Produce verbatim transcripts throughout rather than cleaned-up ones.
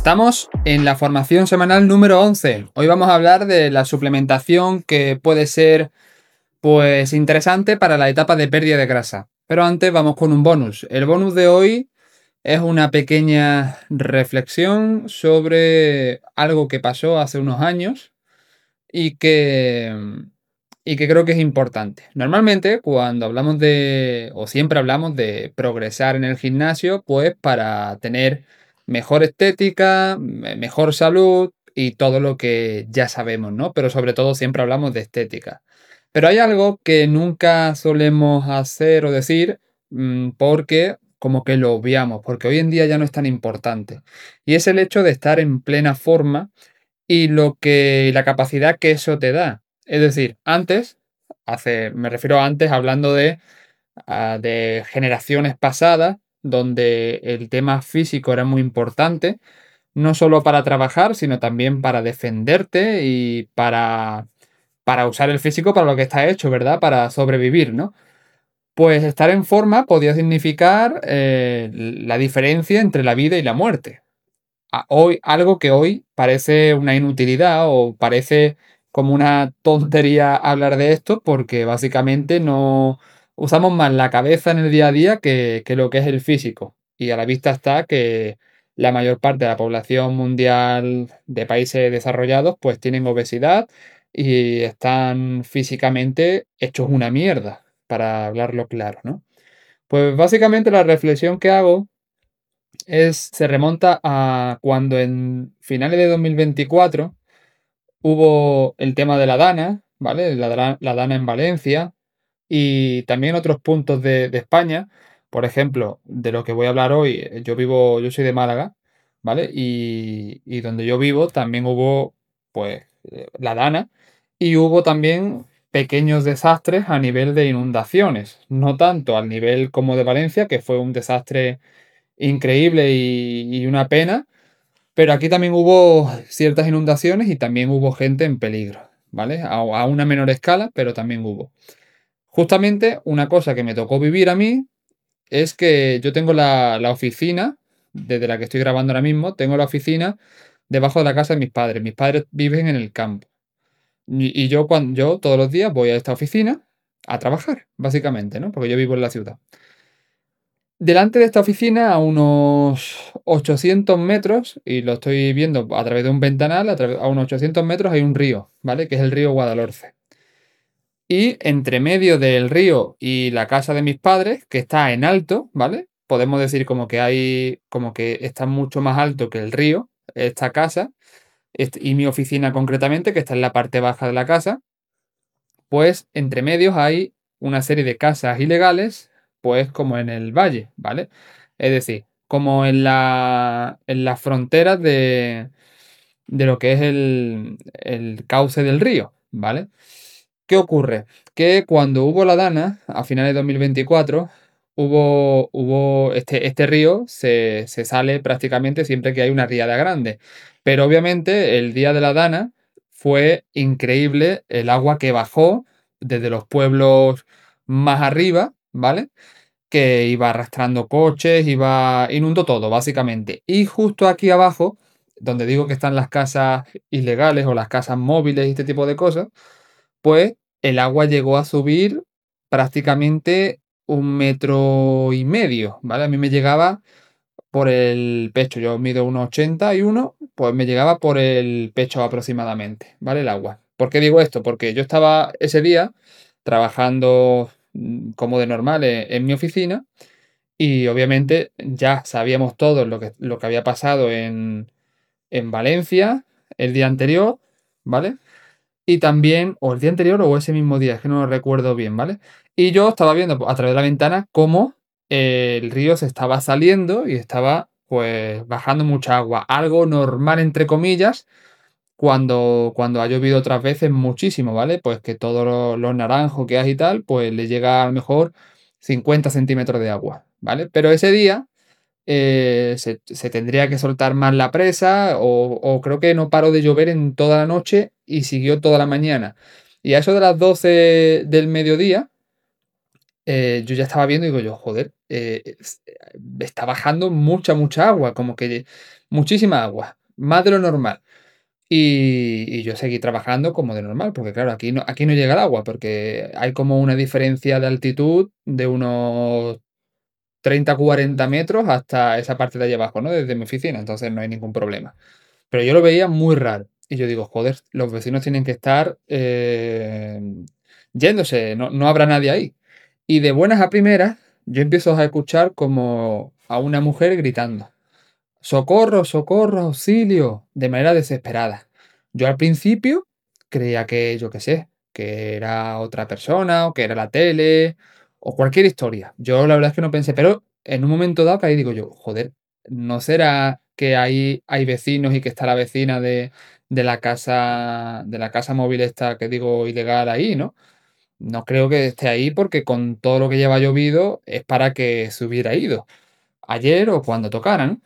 Estamos en la formación semanal número once. Hoy vamos a hablar de la suplementación que puede ser pues interesante para la etapa de pérdida de grasa. Pero antes vamos con un bonus. El bonus de hoy es una pequeña reflexión sobre algo que pasó hace unos años y que, y que creo que es importante. Normalmente cuando hablamos de, o siempre hablamos de progresar en el gimnasio, pues para tener mejor estética, me- mejor salud y todo lo que ya sabemos, ¿no? Pero sobre todo siempre hablamos de estética. Pero hay algo que nunca solemos hacer o decir mm, porque como que lo obviamos, porque hoy en día ya no es tan importante. Y es el hecho de estar en plena forma y lo que la capacidad que eso te da. Es decir, antes, hace, me refiero a antes hablando de, ah, de generaciones pasadas, donde el tema físico era muy importante, no solo para trabajar, sino también para defenderte y para, para usar el físico para lo que está hecho, ¿verdad? Para sobrevivir, ¿no? Pues estar en forma podía significar eh, la diferencia entre la vida y la muerte a- hoy, algo que hoy parece una inutilidad o parece como una tontería hablar de esto porque básicamente no usamos más la cabeza en el día a día que, que lo que es el físico. Y a la vista está que la mayor parte de la población mundial de países desarrollados pues tienen obesidad y están físicamente hechos una mierda, para hablarlo claro, ¿no? Pues básicamente la reflexión que hago es, se remonta a cuando en finales de dos mil veinticuatro hubo el tema de la Dana, ¿vale? La, Dana- la Dana en Valencia y también otros puntos de, de España. Por ejemplo, de lo que voy a hablar hoy, eh, yo vivo, yo soy de Málaga, ¿vale? Y, y donde yo vivo también hubo, pues, eh, la Dana y hubo también pequeños desastres a nivel de inundaciones. No tanto al nivel como de Valencia, que fue un desastre increíble y, y una pena, pero aquí también hubo ciertas inundaciones y también hubo gente en peligro, ¿vale? A, a una menor escala, pero también hubo. Justamente una cosa que me tocó vivir a mí es que yo tengo la, la oficina, desde la que estoy grabando ahora mismo, tengo la oficina debajo de la casa de mis padres. Mis padres viven en el campo. Y, y yo, cuando, yo todos los días voy a esta oficina a trabajar, básicamente, ¿no? Porque yo vivo en la ciudad. Delante de esta oficina, a unos ochocientos metros, y lo estoy viendo a través de un ventanal, a, través- a unos ochocientos metros hay un río, ¿vale? Que es el río Guadalhorce. Y entre medio del río y la casa de mis padres, que está en alto, ¿vale? Podemos decir como que hay, como que está mucho más alto que el río, esta casa, est- y mi oficina concretamente, que está en la parte baja de la casa, pues entre medios hay una serie de casas ilegales, pues como en el valle, ¿vale? Es decir, como en la, en las fronteras de, de lo que es el, el cauce del río, ¿vale? ¿Qué ocurre? Que cuando hubo la Dana, a finales de dos mil veinticuatro, hubo, hubo este, este río se, se sale prácticamente siempre que hay una riada grande. Pero obviamente el día de la Dana fue increíble el agua que bajó desde los pueblos más arriba, ¿vale? Que iba arrastrando coches, iba, inundó todo, básicamente. Y justo aquí abajo, donde digo que están las casas ilegales o las casas móviles y este tipo de cosas, pues el agua llegó a subir prácticamente un metro y medio, ¿vale? A mí me llegaba por el pecho, yo mido uno ochenta y uno, pues me llegaba por el pecho aproximadamente, ¿vale? El agua. ¿Por qué digo esto? Porque yo estaba ese día trabajando mm, como de normal en, en mi oficina y obviamente ya sabíamos todos lo que, lo que había pasado en, en Valencia el día anterior, ¿vale? Y también, o el día anterior o ese mismo día, es que no lo recuerdo bien, ¿vale? Y yo estaba viendo a través de la ventana cómo eh, el río se estaba saliendo y estaba pues bajando mucha agua. Algo normal, entre comillas, cuando, cuando ha llovido otras veces muchísimo, ¿vale? Pues que todos los, los naranjos que hay y tal, pues le llega a lo mejor cincuenta centímetros de agua, ¿vale? Pero ese día eh, se, se tendría que soltar más la presa o, o creo que no paró de llover en toda la noche y siguió toda la mañana. Y a eso de las doce del mediodía, eh, yo ya estaba viendo y digo yo, joder, eh, es- eh, está bajando mucha, mucha agua, como que muchísima agua, más de lo normal. Y, y yo seguí trabajando como de normal, porque claro, aquí no, aquí no llega el agua, porque hay como una diferencia de altitud de unos treinta cuarenta metros hasta esa parte de allá abajo, ¿no? Desde mi oficina, entonces no hay ningún problema. Pero yo lo veía muy raro. Y yo digo, joder, los vecinos tienen que estar eh, yéndose, no, no habrá nadie ahí. Y de buenas a primeras, yo empiezo a escuchar como a una mujer gritando. Socorro, socorro, auxilio, de manera desesperada. Yo al principio creía que, yo qué sé, que era otra persona o que era la tele o cualquier historia. Yo la verdad es que no pensé, pero en un momento dado que ahí digo yo, joder, ¿no será que ahí hay vecinos y que está la vecina de, de la casa de la casa móvil esta que digo ilegal ahí, ¿no? No creo que esté ahí porque con todo lo que lleva llovido es para que se hubiera ido ayer o cuando tocaran.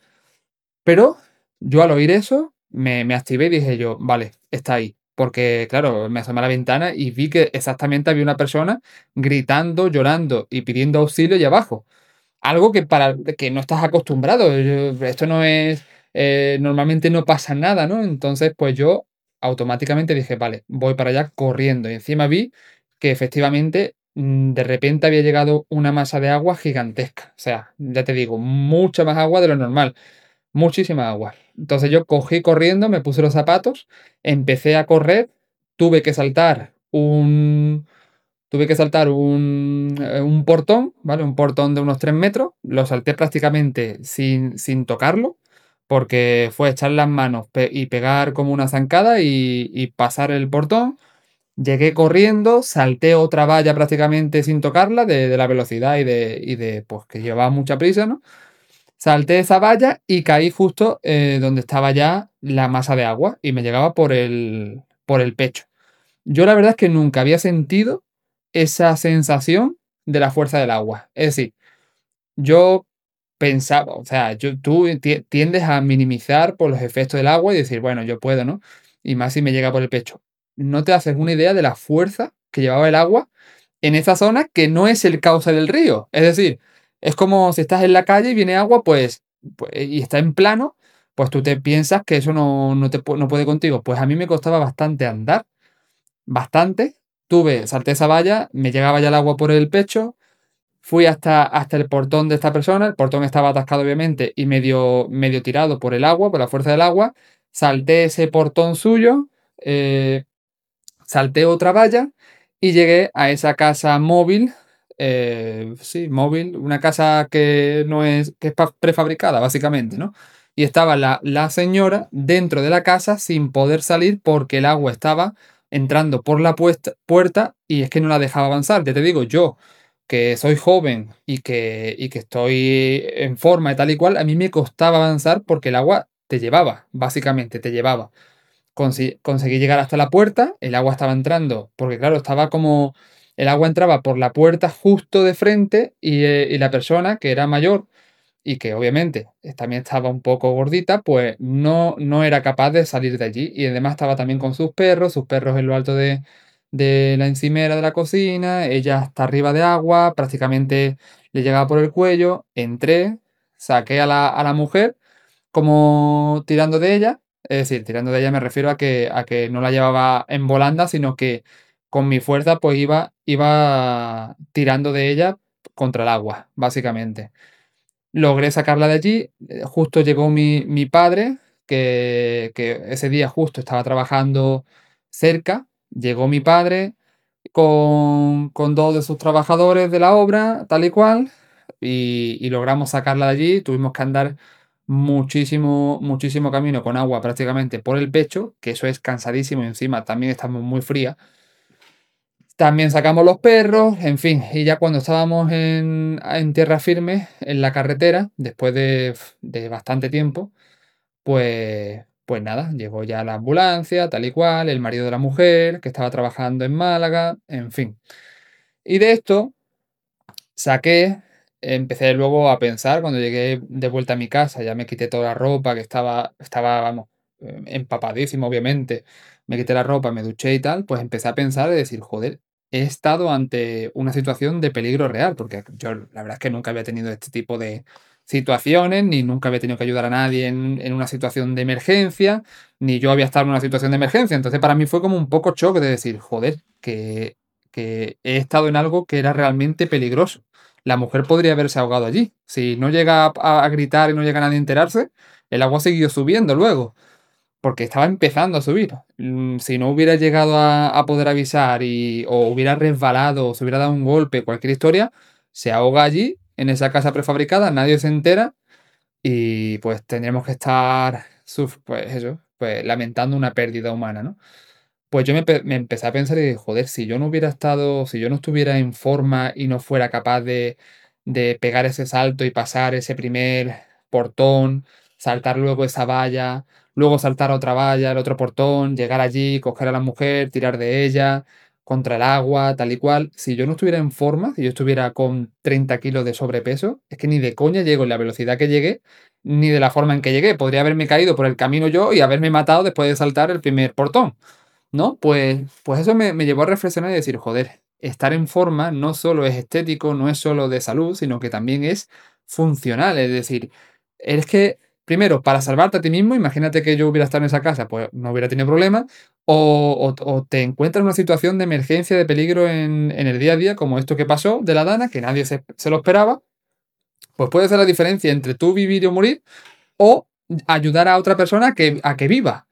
Pero yo al oír eso me, me activé y dije yo, vale, está ahí. Porque, claro, me asomé a la ventana y vi que exactamente había una persona gritando, llorando y pidiendo auxilio allá abajo. Algo que para que no estás acostumbrado. Yo- Esto no es. Eh, normalmente no pasa nada, ¿no? Entonces, pues yo automáticamente dije, vale, voy para allá corriendo. Y encima vi que efectivamente mm, de repente había llegado una masa de agua gigantesca. O sea, ya te digo, mucha más agua de lo normal. Muchísima agua. Entonces yo cogí corriendo, me puse los zapatos, empecé a correr, tuve que saltar un, tuve que saltar un, eh, un portón, ¿vale? Un portón de unos tres metros. Lo salté prácticamente sin, sin tocarlo, porque fue echar las manos pe- y pegar como una zancada y, y pasar el portón. Llegué corriendo, salté otra valla prácticamente sin tocarla, de, de la velocidad y de, y de, pues que llevaba mucha prisa, ¿no? Salté esa valla y caí justo eh, donde estaba ya la masa de agua y me llegaba por el, por el pecho. Yo la verdad es que nunca había sentido esa sensación de la fuerza del agua. Es decir, yo pensaba, o sea, yo, tú ti- tiendes a minimizar por los efectos del agua y decir, bueno, yo puedo, ¿no? Y más si me llega por el pecho. No te haces una idea de la fuerza que llevaba el agua en esa zona que no es el cauce del río. Es decir, es como si estás en la calle y viene agua, pues, pues, y está en plano, pues tú te piensas que eso no, no, te, pu- no puede contigo. Pues a mí me costaba bastante andar, bastante. Tuve, salté esa valla, me llegaba ya el agua por el pecho. Fui hasta, hasta el portón de esta persona, el portón estaba atascado obviamente y medio, medio tirado por el agua, por la fuerza del agua. Salté ese portón suyo, eh, salté otra valla y llegué a esa casa móvil, eh, sí, móvil, una casa que no es, que es pa- prefabricada básicamente, ¿no? Y estaba la, la señora dentro de la casa sin poder salir porque el agua estaba entrando por la puesta- puerta y es que no la dejaba avanzar. Ya te digo, yo que soy joven y que, y que estoy en forma y tal y cual, a mí me costaba avanzar porque el agua te llevaba, básicamente te llevaba. Consi- conseguí llegar hasta la puerta, el agua estaba entrando, porque claro, estaba como, el agua entraba por la puerta justo de frente y, eh, y la persona que era mayor y que obviamente eh, también estaba un poco gordita, pues no, no era capaz de salir de allí. Y además estaba también con sus perros, sus perros en lo alto de, de la encimera de la cocina, ella está arriba de agua, prácticamente le llegaba por el cuello, entré, saqué a la, a la mujer como tirando de ella, es decir, tirando de ella me refiero a que, a que no la llevaba en volanda, sino que con mi fuerza pues iba, iba tirando de ella contra el agua, básicamente. Logré sacarla de allí. eh, Justo llegó mi, mi padre, que, que ese día justo estaba trabajando cerca. Llegó mi padre con, con dos de sus trabajadores de la obra, tal y cual, y, y logramos sacarla de allí. Tuvimos que andar muchísimo, muchísimo camino con agua prácticamente por el pecho, que eso es cansadísimo y encima también estamos muy fría. También sacamos los perros, en fin, y ya cuando estábamos en, en tierra firme, en la carretera, después de, de bastante tiempo, pues, pues nada, llegó ya la ambulancia, tal y cual, el marido de la mujer, que estaba trabajando en Málaga, en fin. Y de esto saqué, empecé luego a pensar, cuando llegué de vuelta a mi casa, ya me quité toda la ropa, que estaba, estaba, vamos, eh, empapadísimo, obviamente. Me quité la ropa, me duché y tal, pues empecé a pensar y decir, joder, he estado ante una situación de peligro real, porque yo la verdad es que nunca había tenido este tipo de, situaciones, ni nunca había tenido que ayudar a nadie en, en una situación de emergencia, ni yo había estado en una situación de emergencia. Entonces para mí fue como un poco shock de decir, joder, que, que he estado en algo que era realmente peligroso. La mujer podría haberse ahogado allí. Si no llega a, a gritar y no llega nadie a enterarse, el agua siguió subiendo luego porque estaba empezando a subir. Mm, Si no hubiera llegado a, a poder avisar y, o hubiera resbalado o se hubiera dado un golpe, cualquier historia, se ahoga allí, en esa casa prefabricada, nadie se entera y pues tendríamos que estar, suf- pues eso, pues lamentando una pérdida humana, ¿no? Pues yo me, pe- me empecé a pensar y dije, joder, si yo no hubiera estado, si yo no estuviera en forma y no fuera capaz de, de pegar ese salto y pasar ese primer portón, saltar luego esa valla, luego saltar otra valla, el otro portón, llegar allí, coger a la mujer, tirar de ella contra el agua, tal y cual. Si yo no estuviera en forma, si yo estuviera con treinta kilos de sobrepeso, es que ni de coña llego en la velocidad que llegué, ni de la forma en que llegué. Podría haberme caído por el camino yo y haberme matado después de saltar el primer portón. ¿No? Pues, pues eso me, me llevó a reflexionar y decir, joder, estar en forma no solo es estético, no es solo de salud, sino que también es funcional. Es decir, es que, primero, para salvarte a ti mismo, imagínate que yo hubiera estado en esa casa, pues no hubiera tenido problema, o, o- o te encuentras en una situación de emergencia, de peligro en, en el día a día, como esto que pasó de la Dana, que nadie se, se lo esperaba, pues puede ser la diferencia entre tú vivir o morir, o ayudar a otra persona que, a que viva.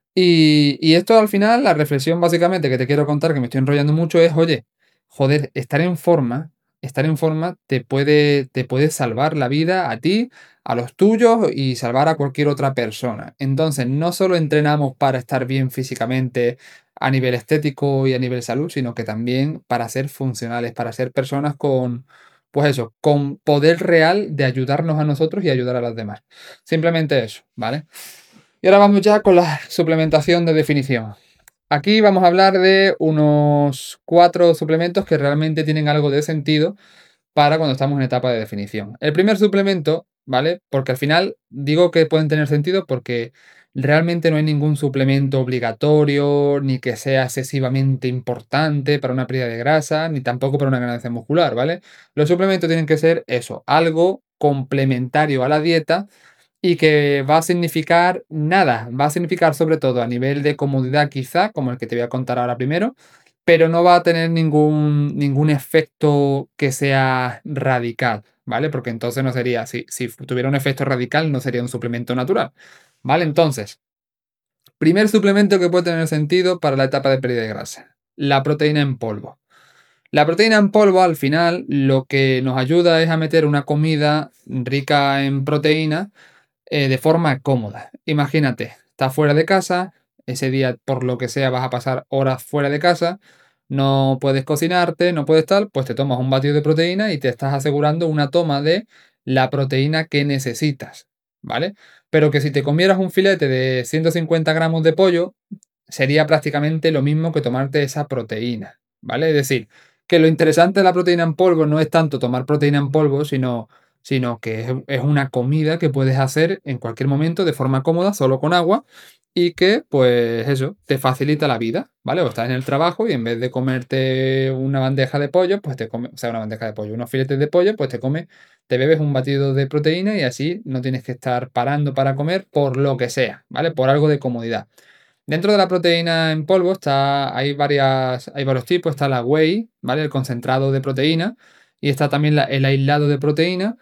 Y, y esto al final, la reflexión básicamente que te quiero contar, que me estoy enrollando mucho, es, oye, joder, estar en forma, estar en forma te puede, te puede salvar la vida a ti, a los tuyos y salvar a cualquier otra persona. Entonces, no solo entrenamos para estar bien físicamente a nivel estético y a nivel salud, sino que también para ser funcionales, para ser personas con, pues eso, con poder real de ayudarnos a nosotros y ayudar a los demás. Simplemente eso, ¿vale? Y ahora vamos ya con la suplementación de definición. Aquí vamos a hablar de unos cuatro suplementos que realmente tienen algo de sentido para cuando estamos en etapa de definición. El primer suplemento, ¿vale? Porque al final digo que pueden tener sentido porque realmente no hay ningún suplemento obligatorio, ni que sea excesivamente importante para una pérdida de grasa, ni tampoco para una ganancia muscular, ¿vale? Los suplementos tienen que ser eso, algo complementario a la dieta y que va a significar nada, va a significar sobre todo a nivel de comodidad quizá, como el que te voy a contar ahora primero, pero no va a tener ningún, ningún efecto que sea radical, ¿vale? Porque entonces no sería, si, si tuviera un efecto radical, no sería un suplemento natural, ¿vale? Entonces, primer suplemento que puede tener sentido para la etapa de pérdida de grasa, la proteína en polvo. La proteína en polvo al final lo que nos ayuda es a meter una comida rica en proteína eh, de forma cómoda. Imagínate, estás fuera de casa, ese día por lo que sea vas a pasar horas fuera de casa, no puedes cocinarte, no puedes tal, pues te tomas un batido de proteína y te estás asegurando una toma de la proteína que necesitas, ¿vale? Pero que si te comieras un filete de ciento cincuenta gramos de pollo, sería prácticamente lo mismo que tomarte esa proteína, ¿vale? Es decir, que lo interesante de la proteína en polvo no es tanto tomar proteína en polvo, sino sino que es, es una comida que puedes hacer en cualquier momento de forma cómoda, solo con agua, y que, pues eso, te facilita la vida, ¿vale? O estás en el trabajo y en vez de comerte una bandeja de pollo, pues te comes, o sea, una bandeja de pollo, unos filetes de pollo, pues te comes, te bebes un batido de proteína y así no tienes que estar parando para comer por lo que sea, ¿vale? Por algo de comodidad. Dentro de la proteína en polvo está, hay varias, hay varios tipos, está la whey, ¿vale? El concentrado de proteína, y está también la- el aislado de proteína,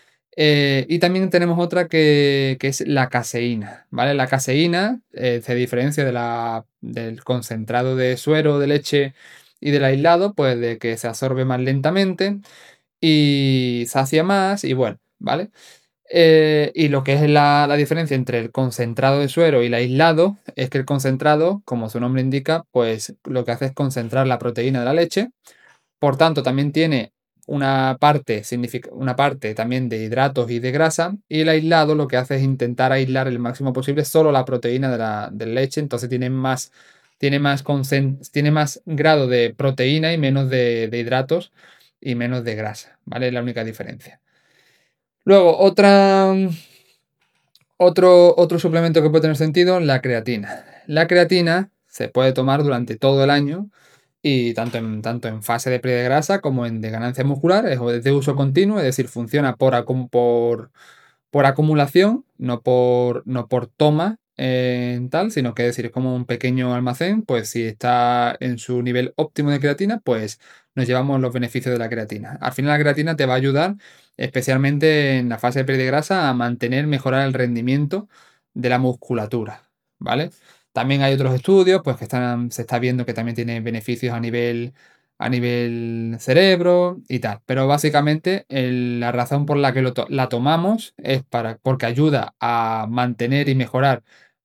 eh, y también tenemos otra que, que es la caseína, ¿vale? La caseína eh, se diferencia de la, del concentrado de suero, de leche y del aislado, pues de que se absorbe más lentamente y sacia más y bueno, ¿vale? Eh, y lo que es la, la diferencia entre el concentrado de suero y el aislado es que el concentrado, como su nombre indica, pues lo que hace es concentrar la proteína de la leche. Por tanto, también tiene una parte, significa, una parte también de hidratos y de grasa. Y el aislado lo que hace es intentar aislar el máximo posible solo la proteína de la, de la leche. Entonces tiene más, tiene más, concen- tiene más grado de proteína y menos de, de hidratos y menos de grasa. ¿Vale? Es la única diferencia. Luego, otra, otro, otro suplemento que puede tener sentido, la creatina. La creatina se puede tomar durante todo el año y tanto en, tanto en fase de pérdida de grasa como en de ganancia muscular, es de uso continuo, es decir, funciona por, acum- por, por acumulación, no por, no por toma en tal, sino que es decir, es como un pequeño almacén, pues si está en su nivel óptimo de creatina, pues nos llevamos los beneficios de la creatina. Al final la creatina te va a ayudar, especialmente en la fase de pérdida de grasa, a mantener, mejorar el rendimiento de la musculatura, ¿vale? También hay otros estudios, pues que están, se está viendo que también tiene beneficios a nivel, a nivel cerebro y tal. Pero básicamente el- la razón por la que lo to- la tomamos es para, porque ayuda a mantener y mejorar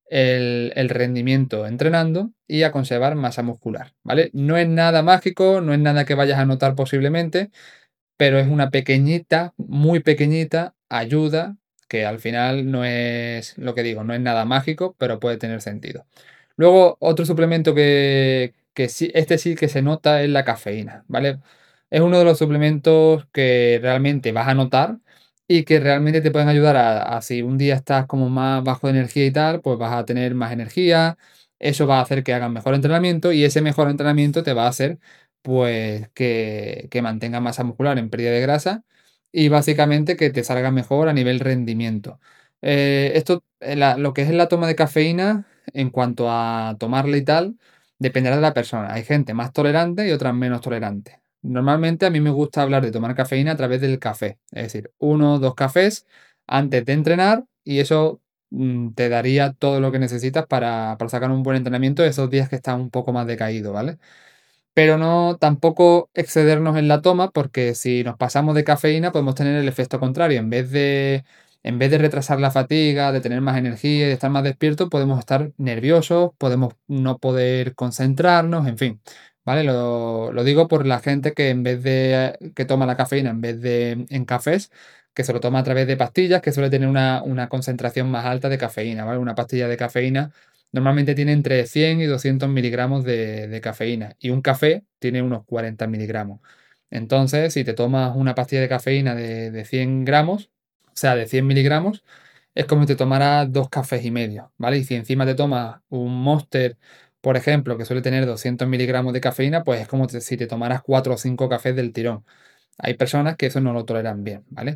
el, el rendimiento entrenando y a conservar masa muscular, ¿vale? No es nada mágico, no es nada que vayas a notar posiblemente, pero es una pequeñita, muy pequeñita ayuda que al final no es lo que digo, no es nada mágico, pero puede tener sentido. Luego, otro suplemento que, que sí, este sí que se nota es la cafeína, ¿vale? Es uno de los suplementos que realmente vas a notar y que realmente te pueden ayudar a, a si un día estás como más bajo de energía y tal, pues vas a tener más energía, eso va a hacer que hagas mejor entrenamiento y ese mejor entrenamiento te va a hacer pues que, que mantenga masa muscular en pérdida de grasa y básicamente que te salga mejor a nivel rendimiento. Eh, esto, eh, la- lo que es la toma de cafeína, en cuanto a tomarla y tal, dependerá de la persona. Hay gente más tolerante y otras menos tolerante. Normalmente a mí me gusta hablar de tomar cafeína a través del café, es decir, uno o dos cafés antes de entrenar y eso mm, te daría todo lo que necesitas para, para sacar un buen entrenamiento esos días que estás un poco más decaído, ¿vale? Pero no tampoco excedernos en la toma, porque si nos pasamos de cafeína podemos tener el efecto contrario. En vez de, en vez de retrasar la fatiga, de tener más energía y de estar más despiertos, podemos estar nerviosos, podemos no poder concentrarnos, en fin. ¿Vale? Lo, lo digo por la gente que en vez de que toma la cafeína en vez de en cafés, que se lo toma a través de pastillas, que suele tener una, una concentración más alta de cafeína, ¿vale? Una pastilla de cafeína normalmente tiene entre cien y doscientos miligramos de, de cafeína y un café tiene unos cuarenta miligramos. Entonces, si te tomas una pastilla de cafeína de, de cien gramos, o sea, de cien miligramos, es como si te tomaras dos cafés y medio, ¿vale? Y si encima te tomas un Monster, por ejemplo, que suele tener doscientos miligramos de cafeína, pues es como te- si te tomaras cuatro o cinco cafés del tirón. Hay personas que eso no lo toleran bien, ¿vale?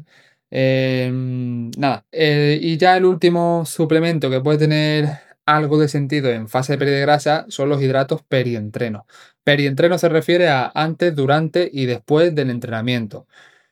Eh, nada, eh, y ya el último suplemento que puede tener algo de sentido en fase de pérdida de grasa son los hidratos perientreno. Perientreno se refiere a antes, durante y después del entrenamiento.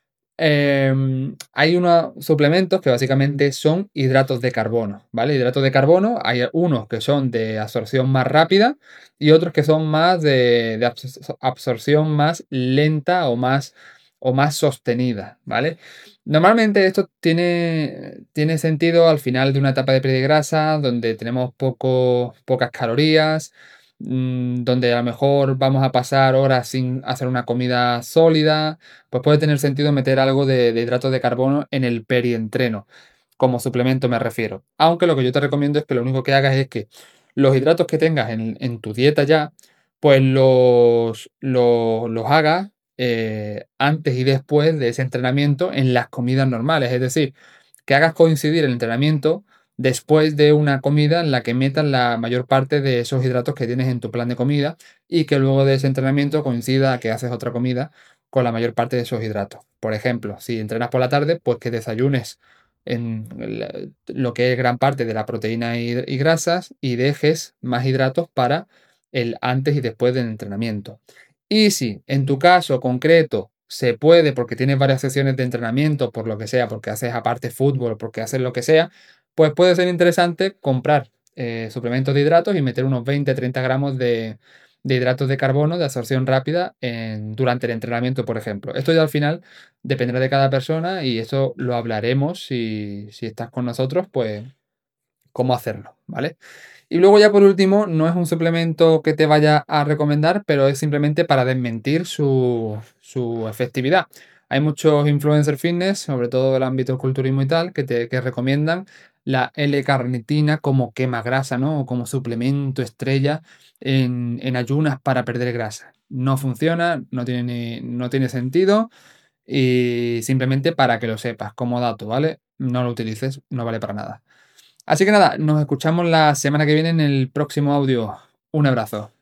Em, hay unos suplementos que básicamente son hidratos de carbono, ¿vale? Hidratos de carbono, hay unos que son de absorción más rápida y otros que son más de, de absor- absorción más lenta o más, o más sostenida, ¿vale? Normalmente esto tiene, tiene sentido al final de una etapa de pérdida de grasa donde tenemos poco, pocas calorías, mm, donde a lo mejor vamos a pasar horas sin hacer una comida sólida, pues puede tener sentido meter algo de, de hidratos de carbono en el perientreno, como suplemento me refiero. Aunque lo que yo te recomiendo es que lo único que hagas es que los hidratos que tengas en, en tu dieta ya, pues los, los, los hagas eh, antes y después de ese entrenamiento en las comidas normales. Es decir, que hagas coincidir el entrenamiento después de una comida en la que metas la mayor parte de esos hidratos que tienes en tu plan de comida y que luego de ese entrenamiento coincida que haces otra comida con la mayor parte de esos hidratos. Por ejemplo, si entrenas por la tarde, pues que desayunes en la- lo que es gran parte de la proteína y, y grasas y dejes más hidratos para el antes y después del entrenamiento. Y si en tu caso concreto se puede porque tienes varias sesiones de entrenamiento, por lo que sea, porque haces aparte fútbol, porque haces lo que sea, pues puede ser interesante comprar eh, suplementos de hidratos y meter unos veinte treinta gramos de, de hidratos de carbono de absorción rápida en- durante el entrenamiento, por ejemplo. Esto ya al final dependerá de cada persona y eso lo hablaremos si, si estás con nosotros, pues cómo hacerlo, ¿vale? Y luego ya por último, no es un suplemento que te vaya a recomendar, pero es simplemente para desmentir su, su efectividad. Hay muchos influencers fitness, sobre todo del ámbito del culturismo y tal, que te que recomiendan la L-carnitina como quema grasa, ¿no? O como suplemento estrella en, en ayunas para perder grasa. No funciona, no tiene, ni- no tiene sentido y simplemente para que lo sepas como dato, ¿vale? No lo utilices, no vale para nada. Así que nada, nos escuchamos la semana que viene en el próximo audio. Un abrazo.